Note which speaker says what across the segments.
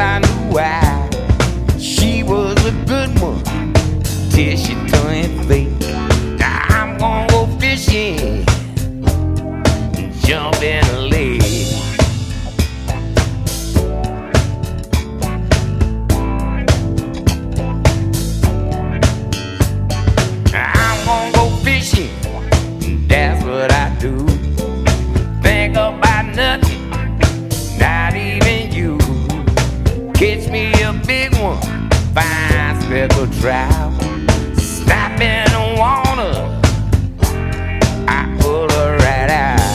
Speaker 1: I knew why. She was a good one till she turned fake. Now I'm gonna go fishing, jump in a lake. I'm gonna go fishing, that's what I do. Think about nothing, not even you. Catch me a big one, fine speckled trout. Stop in the water, I pull her right out.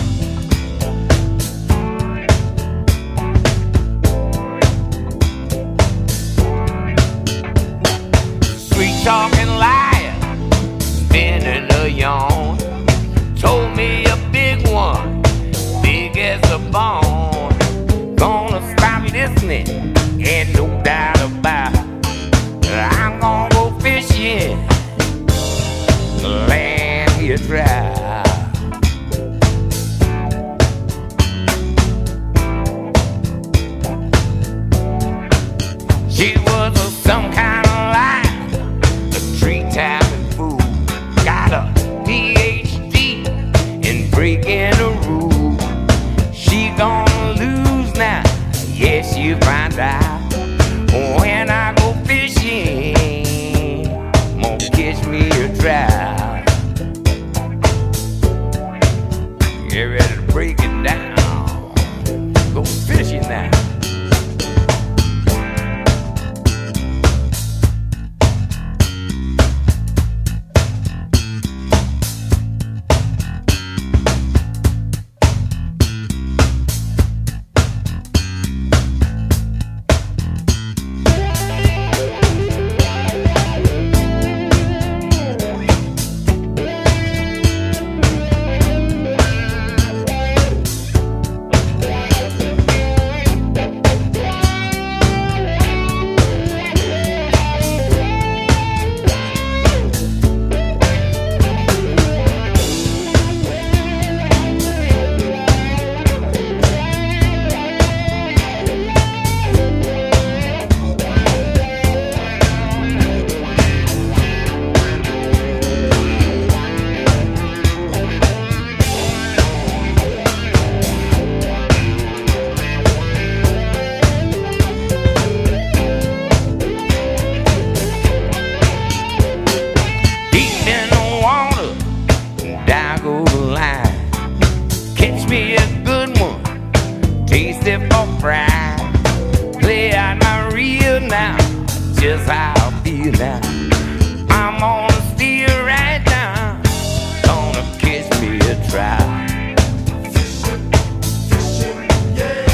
Speaker 1: Sweet talking liar, spinning a yarn. Told me a big one, big as a bone. Gonna stop listening, ain't no doubt about it. I'm gonna go fishing, land me a trout. She was some kind of liar, a tree-tapping fool. Got a PhD in breaking the rules. She gonna lose now, yeah, she'll find out. When I go fishing, gonna catch me a trout. Get ready to break it down, go fishing now. Catch me a good one, taste it for fried. Play out my reel now, just how I feel now. I'm on a steer right now, gonna catch me a trout.
Speaker 2: Fishing, fishing, yeah.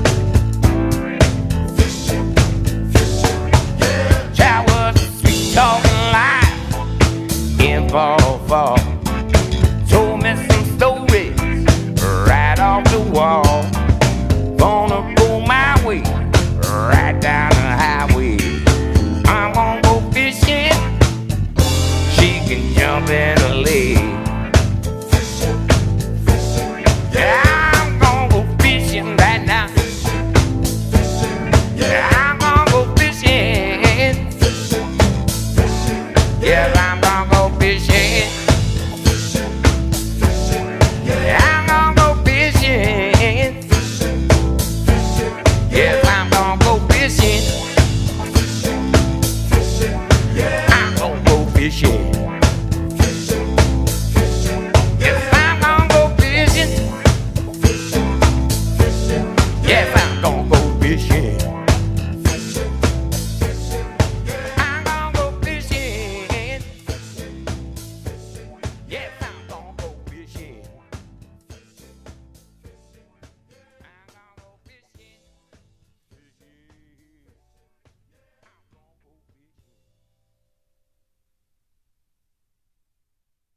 Speaker 2: Fishing, fishing, yeah.
Speaker 1: Trout was a sweet talking life in fall. Told me some stories right off the wall. Gonna go my way, right down the highway. I'm gonna go fishing, she can jump in a lake.
Speaker 2: Fishing, fishing,
Speaker 1: Yeah, I'm gonna go fishing right now.
Speaker 2: fishing,
Speaker 1: Yeah,
Speaker 2: yeah.
Speaker 1: I'm gonna go fishing.
Speaker 2: Fishing, fishing,
Speaker 1: Yeah, I'm gonna go fishing.
Speaker 2: fishing, fishing, yeah.
Speaker 1: Yeah, I'm gonna go fishing.
Speaker 2: Fishing, fishing,
Speaker 1: Yes, I'm gonna go fishing.
Speaker 2: fishing, fishing, yeah.
Speaker 1: I'm gonna go fishing.